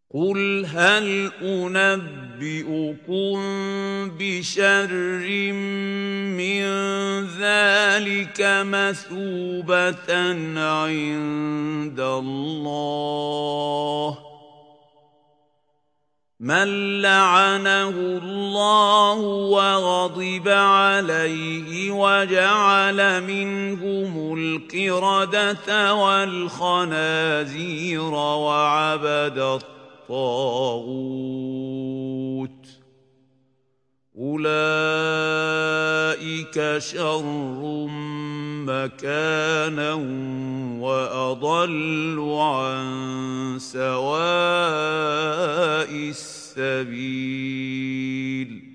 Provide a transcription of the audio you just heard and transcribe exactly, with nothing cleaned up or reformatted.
قُلْ هَلْ أُنَبِّئُكُم بِشَرٍّ مِّن ذَٰلِكَ مَثُوبَةً عِندَ اللَّهِ ۚ مَن لَّعَنَهُ اللَّهُ وَغَضِبَ عَلَيْهِ وَجَعَلَ مِنْهُمُ الْقِرَدَةَ وَالْخَنَازِيرَ وَعَبَدَ الطَّاغُوتَ ۚ أُولَٰئِكَ شَرٌّ مَّكَانًا وَأَضَلُّ عَن سَوَاءِ السَّبِيلِ.